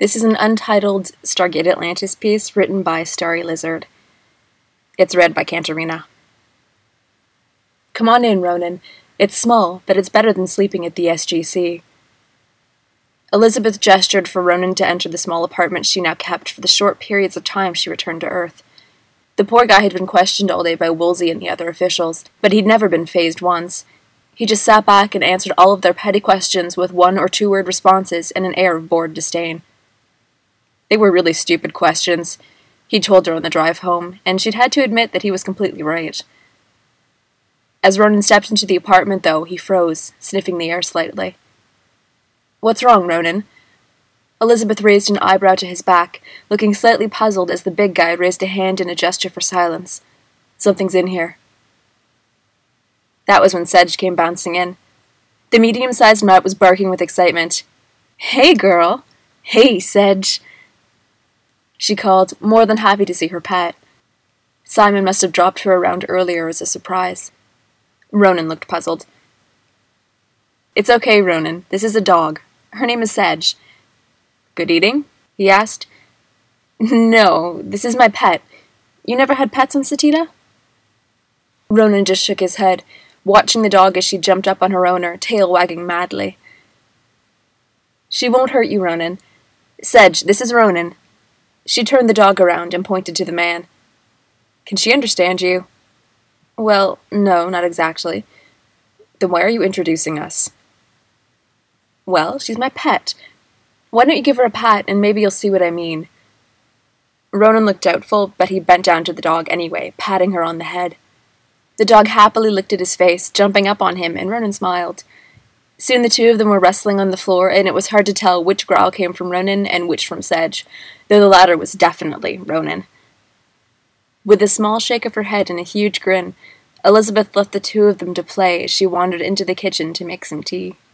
This is an untitled Stargate Atlantis piece written by Starry Lizard. It's read by Cantarina. Come on in, Ronan. It's small, but it's better than sleeping at the SGC. Elizabeth gestured for Ronan to enter the small apartment she now kept for the short periods of time she returned to Earth. The poor guy had been questioned all day by Woolsey and the other officials, but he'd never been fazed once. He just sat back and answered all of their petty questions with 1- or 2-word responses and an air of bored disdain. They were really stupid questions, he told her on the drive home, and she'd had to admit that he was completely right. As Ronan stepped into the apartment, though, he froze, sniffing the air slightly. What's wrong, Ronan? Elizabeth raised an eyebrow to his back, looking slightly puzzled as the big guy raised a hand in a gesture for silence. Something's in here. That was when Sedge came bouncing in. The medium-sized mutt was barking with excitement. Hey, girl! Hey, Sedge! She called, more than happy to see her pet. Simon must have dropped her around earlier as a surprise. Ronan looked puzzled. It's okay, Ronan. This is a dog. Her name is Sedge. Good eating? He asked. No, this is my pet. You never had pets on Satita? Ronan just shook his head, watching the dog as she jumped up on her owner, tail wagging madly. She won't hurt you, Ronan. Sedge, this is Ronan. She turned the dog around and pointed to the man. Can she understand you? Well, no, not exactly. Then why are you introducing us? Well, she's my pet. Why don't you give her a pat and maybe you'll see what I mean? Ronan looked doubtful, but he bent down to the dog anyway, patting her on the head. The dog happily licked at his face, jumping up on him, and Ronan smiled. Soon the two of them were wrestling on the floor, and it was hard to tell which growl came from Ronan and which from Sedge, though the latter was definitely Ronan. With a small shake of her head and a huge grin, Elizabeth left the two of them to play as she wandered into the kitchen to make some tea.